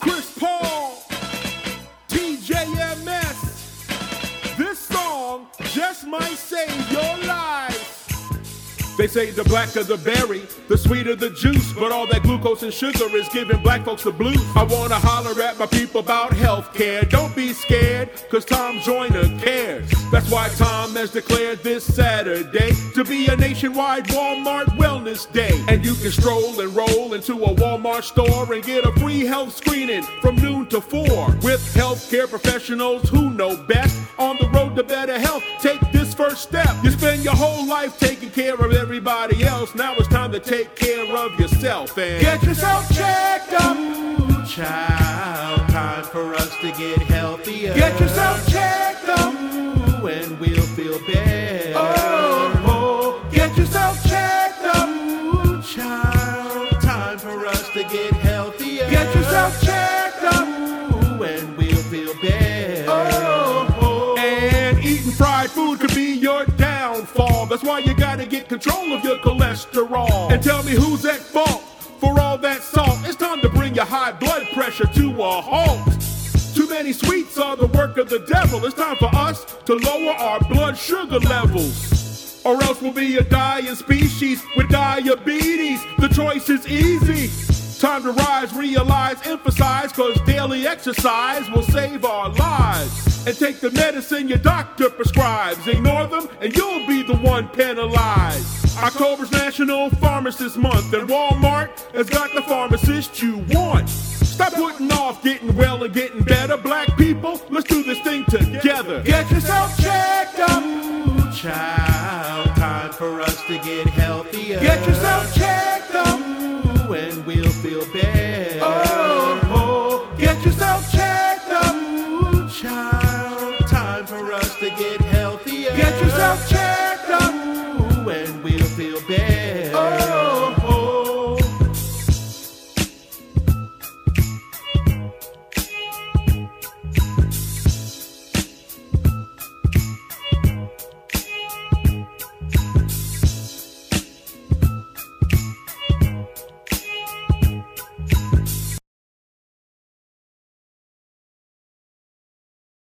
Chris Paul, TJMS. This song just might save your life. They say the blacker the berry, the sweeter the juice, but all that glucose and sugar is giving black folks the blues. I wanna holler at my people about healthcare. Don't be scared, cause Tom Joyner cares. That's why Tom has declared this Saturday to be a nationwide Walmart Wellness Day. And you can stroll and roll into a Walmart store and get a free health screening from noon to 4 with healthcare professionals who know best. On the road to better health, take this first step. You spend your whole life taking care of everybody else. Now it's time to take care of yourself and get yourself checked up. Ooh, child, time for us to get healthier. Get yourself checked up. Ooh, and we'll feel better. Oh, get yourself checked up. Ooh, child, time for us to get healthier. Get yourself checked up. Ooh, and we'll feel better. And eating fried food could be your downfall. That's why you gotta get control of your cholesterol. And tell me who's at fault for all that salt. It's time to bring your high blood pressure to a halt. Too many sweets are the work of the devil. It's time for us to lower our blood sugar levels, or else we'll be a dying species with diabetes. The choice is easy. Time to rise, realize, emphasize, cause daily exercise will save our lives. And take the medicine your doctor prescribes. Ignore them and you'll be the one penalized. October's National Pharmacist Month, and Walmart has got the pharmacist you want. Stop putting off getting well and getting better. Black people, let's do this thing together. Get yourself checked up. Ooh, child, time for us to get healthier. Get yourself checked up. Ooh, and we'll feel better. Oh, get yourself checked up. Ooh, child, time for us to get healthier. Get yourself checked up.